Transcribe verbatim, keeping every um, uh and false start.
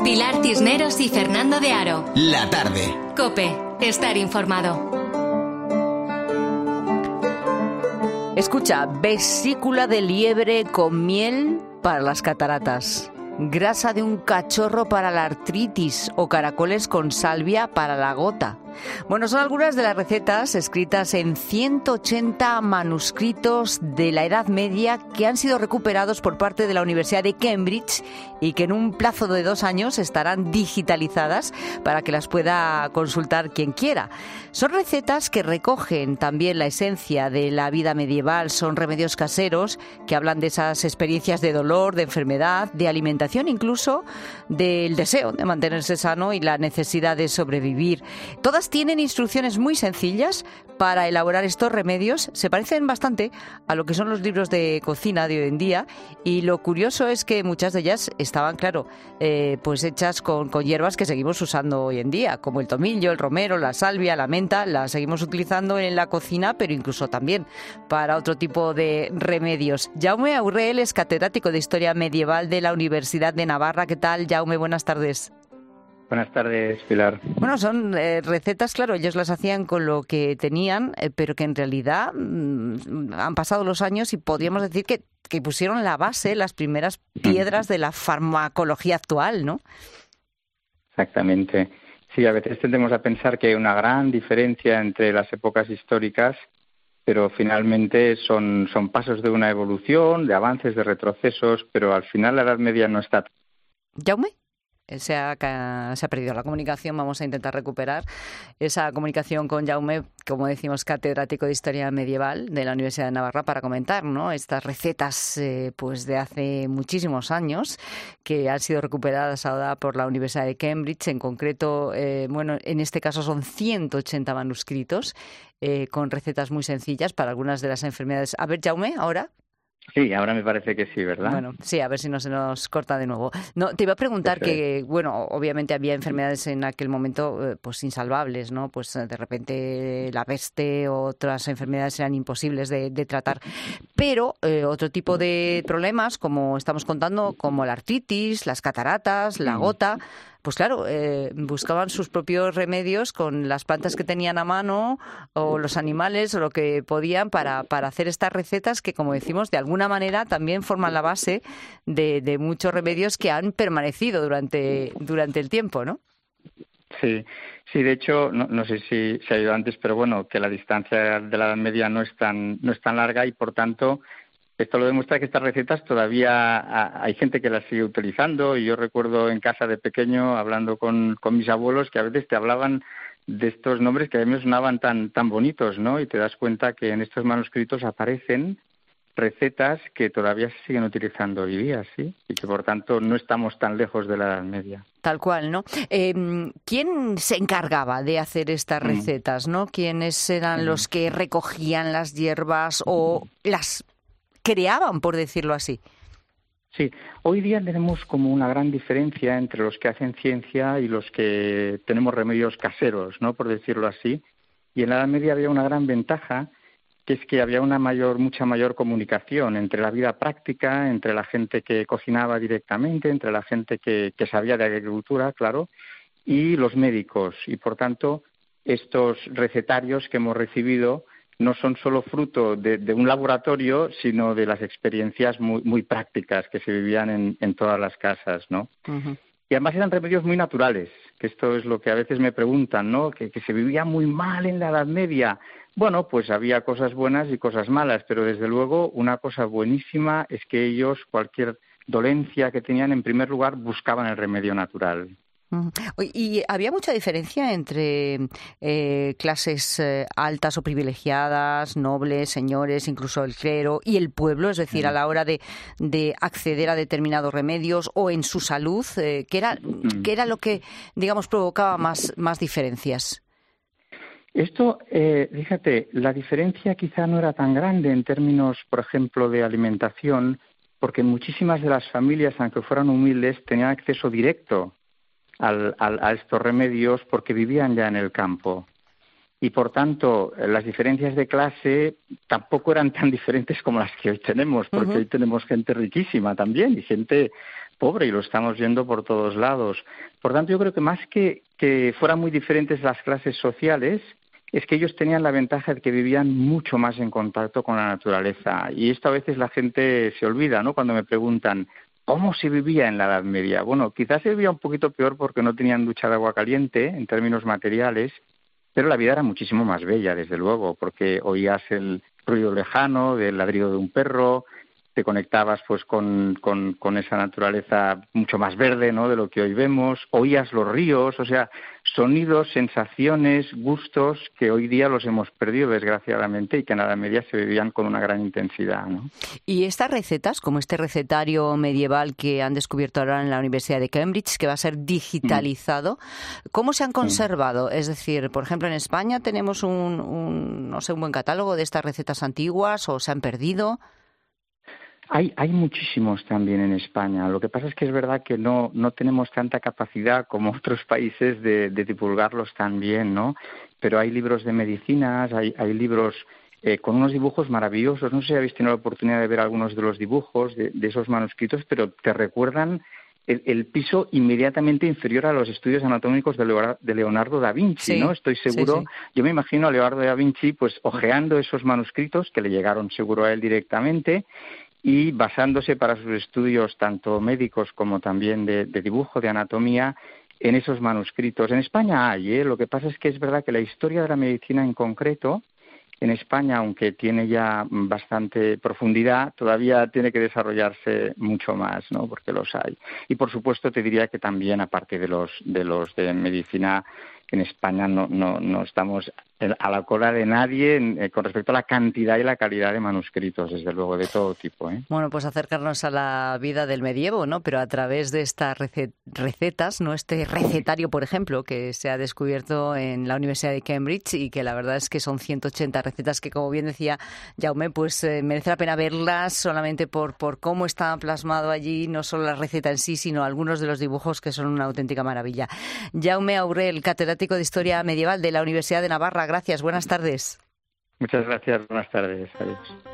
Pilar Cisneros y Fernando de Aro. La tarde. COPE. Estar informado. Escucha, vesícula de liebre con miel para las cataratas, grasa de un cachorro para la artritis o caracoles con salvia para la gota. Bueno, son algunas de las recetas escritas en ciento ochenta manuscritos de la Edad Media que han sido recuperados por parte de la Universidad de Cambridge y que en un plazo de dos años estarán digitalizadas para que las pueda consultar quien quiera. Son recetas que recogen también la esencia de la vida medieval, son remedios caseros que hablan de esas experiencias de dolor, de enfermedad, de alimentación, incluso del deseo de mantenerse sano y la necesidad de sobrevivir. Todas tienen instrucciones muy sencillas para elaborar estos remedios. Se parecen bastante a lo que son los libros de cocina de hoy en día, y lo curioso es que muchas de ellas estaban, claro, eh, pues hechas con, con hierbas que seguimos usando hoy en día, como el tomillo, el romero, la salvia, la menta. Las seguimos utilizando en la cocina, pero incluso también para otro tipo de remedios. Jaume Aurrell es catedrático de Historia Medieval de la Universidad de Navarra. ¿Qué tal, Jaume? Buenas tardes. Buenas tardes, Pilar. Bueno, son eh, recetas, claro, ellos las hacían con lo que tenían, eh, pero que en realidad mmm, han pasado los años y podríamos decir que, que pusieron la base, las primeras piedras de la farmacología actual, ¿no? Exactamente. Sí, a veces tendemos a pensar que hay una gran diferencia entre las épocas históricas, pero finalmente son, son pasos de una evolución, de avances, de retrocesos, pero al final la Edad Media no está. ¿Jaume? Se ha, se ha perdido la comunicación. Vamos a intentar recuperar esa comunicación con Jaume, como decimos, catedrático de Historia Medieval de la Universidad de Navarra, para comentar, ¿no?, estas recetas eh, pues de hace muchísimos años que han sido recuperadas ahora por la Universidad de Cambridge. En concreto, eh, bueno, en este caso son ciento ochenta manuscritos eh, con recetas muy sencillas para algunas de las enfermedades. A ver, Jaume, ahora. Sí, ahora me parece que sí, ¿verdad? Bueno, sí, a ver si no se nos corta de nuevo. No, te iba a preguntar Eso que, es. bueno, obviamente había enfermedades en aquel momento eh, pues insalvables, ¿no? Pues de repente la peste o otras enfermedades eran imposibles de, de tratar. Pero eh, otro tipo de problemas, como estamos contando, como la artritis, las cataratas, la gota, pues claro, eh, buscaban sus propios remedios con las plantas que tenían a mano o los animales o lo que podían para, para hacer estas recetas que, como decimos, de alguna manera también forman la base de, de muchos remedios que han permanecido durante, durante el tiempo, ¿no? Sí, sí, de hecho, no, no sé si se ha ido antes, pero bueno, que la distancia de la Edad Media no es tan, no es tan larga y, por tanto, esto lo demuestra que estas recetas todavía hay gente que las sigue utilizando, y yo recuerdo en casa de pequeño hablando con, con mis abuelos que a veces te hablaban de estos nombres que a mí me sonaban tan, tan bonitos, ¿no? Y te das cuenta que en estos manuscritos aparecen recetas que todavía se siguen utilizando hoy día, ¿sí? Y que, por tanto, no estamos tan lejos de la Edad Media. Tal cual, ¿no? Eh, ¿Quién se encargaba de hacer estas recetas, no? ¿Quiénes eran mm. los que recogían las hierbas o las creaban, por decirlo así? Sí, hoy día tenemos como una gran diferencia entre los que hacen ciencia y los que tenemos remedios caseros, ¿no?, por decirlo así. Y en la Edad Media había una gran ventaja, que es que había una mayor, mucha mayor comunicación entre la vida práctica, entre la gente que cocinaba directamente, entre la gente que, que sabía de agricultura, claro, y los médicos. Y, por tanto, estos recetarios que hemos recibido no son solo fruto de, de un laboratorio, sino de las experiencias muy, muy prácticas que se vivían en, en todas las casas, ¿no? Uh-huh. Y además eran remedios muy naturales, que esto es lo que a veces me preguntan, ¿no? Que, que se vivía muy mal en la Edad Media. Bueno, pues había cosas buenas y cosas malas, pero desde luego una cosa buenísima es que ellos, cualquier dolencia que tenían, en primer lugar buscaban el remedio natural. ¿Y había mucha diferencia entre eh, clases eh, altas o privilegiadas, nobles, señores, incluso el clero y el pueblo? Es decir, a la hora de, de acceder a determinados remedios o en su salud, eh, ¿qué era, qué era lo que, digamos, provocaba más, más diferencias? Esto, eh, fíjate, la diferencia quizá no era tan grande en términos, por ejemplo, de alimentación, porque muchísimas de las familias, aunque fueran humildes, tenían acceso directo Al, al, a estos remedios porque vivían ya en el campo. y por tanto las diferencias de clase tampoco eran tan diferentes como las que hoy tenemos, porque uh-huh. hoy tenemos gente riquísima también y gente pobre y lo estamos viendo por todos lados. Por tanto, yo creo que más que, que fueran muy diferentes las clases sociales, es que ellos tenían la ventaja de que vivían mucho más en contacto con la naturaleza. Y esto a veces la gente se olvida, ¿no? Cuando me preguntan, ¿cómo se vivía en la Edad Media? Bueno, quizás se vivía un poquito peor porque no tenían ducha de agua caliente en términos materiales, pero la vida era muchísimo más bella, desde luego, porque oías el ruido lejano del ladrido de un perro, te conectabas pues con, con, con esa naturaleza mucho más verde, ¿no?, de lo que hoy vemos, oías los ríos, o sea, sonidos, sensaciones, gustos que hoy día los hemos perdido desgraciadamente y que en la Edad Media se vivían con una gran intensidad, ¿no? Y estas recetas, como este recetario medieval que han descubierto ahora en la Universidad de Cambridge, que va a ser digitalizado, mm. ¿cómo se han conservado? Mm. Es decir, por ejemplo, en España tenemos un, un, no sé, un buen catálogo de estas recetas antiguas o se han perdido. Hay, hay muchísimos también en España. Lo que pasa es que es verdad que no, no tenemos tanta capacidad como otros países de, de divulgarlos tan bien, ¿no? Pero hay libros de medicinas, hay, hay libros eh, con unos dibujos maravillosos. No sé si habéis tenido la oportunidad de ver algunos de los dibujos de, de esos manuscritos, pero te recuerdan el, el piso inmediatamente inferior a los estudios anatómicos de Leonardo, de Leonardo da Vinci, sí, ¿no? Estoy seguro, sí, sí. Yo me imagino a Leonardo da Vinci pues hojeando esos manuscritos que le llegaron seguro a él directamente, y basándose para sus estudios tanto médicos como también de, de dibujo, de anatomía, en esos manuscritos. En España hay, ¿eh? Lo que pasa es que es verdad que la historia de la medicina en concreto, en España, aunque tiene ya bastante profundidad, todavía tiene que desarrollarse mucho más, ¿no? Porque los hay. Y por supuesto te diría que también, aparte de los de los de medicina, en España no, no, no estamos a la cola de nadie en, eh, con respecto a la cantidad y la calidad de manuscritos, desde luego, de todo tipo, ¿eh? Bueno, pues acercarnos a la vida del medievo, ¿no? Pero a través de estas recetas, ¿no? Este recetario, por ejemplo, que se ha descubierto en la Universidad de Cambridge y que la verdad es que son ciento ochenta recetas que, como bien decía Jaume, pues eh, merece la pena verlas solamente por, por cómo está plasmado allí, no solo la receta en sí, sino algunos de los dibujos que son una auténtica maravilla. Jaume Aurel, catedrático de Historia Medieval de la Universidad de Navarra, gracias, buenas tardes. Muchas gracias, buenas tardes, adiós.